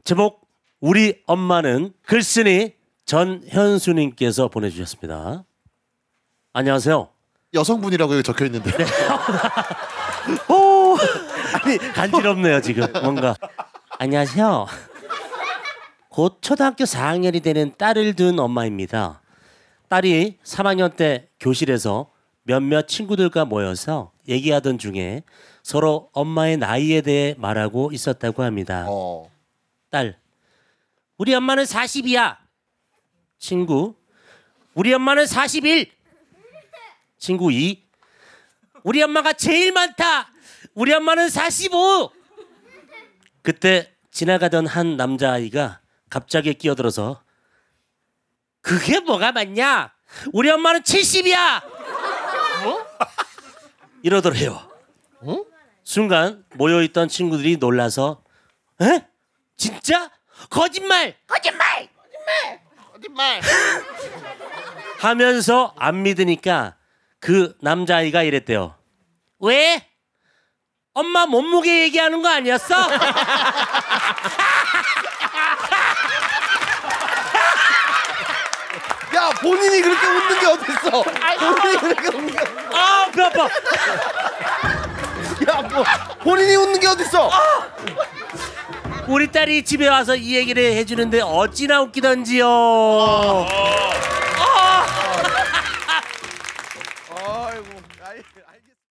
제목 우리 엄마는 글쓴이 전현수님께서 보내주셨습니다. 안녕하세요. 여성분이라고 여기 적혀 있는데. 네. 오, 아니 간지럽네요 지금 뭔가. 안녕하세요. 곧 초등학교 4학년이 되는 딸을 둔 엄마입니다. 딸이 3학년 때 교실에서 몇몇 친구들과 모여서 얘기하던 중에 서로 엄마의 나이에 대해 말하고 있었다고 합니다. 딸, 우리 엄마는 40이야. 친구, 우리 엄마는 41. 친구 2, 우리 엄마가 제일 많다. 우리 엄마는 45. 그때 지나가던 한 남자아이가 갑자기 끼어들어서 그게 뭐가 맞냐? 우리 엄마는 70이야. 이러더래요. 순간 모여있던 친구들이 놀라서 에? 진짜? 거짓말! 하면서 안 믿으니까 그 남자아이가 이랬대요. 왜? 엄마 몸무게 얘기하는 거 아니었어? 야, 본인이 그렇게 웃는 게 어딨어? 본인이 그렇게 웃는 게. 아, 배 아파. 야, 뭐 본인이 웃는 게 어딨어? 우리 딸이 집에 와서 이 얘기를 해주는데 어찌나 웃기던지요.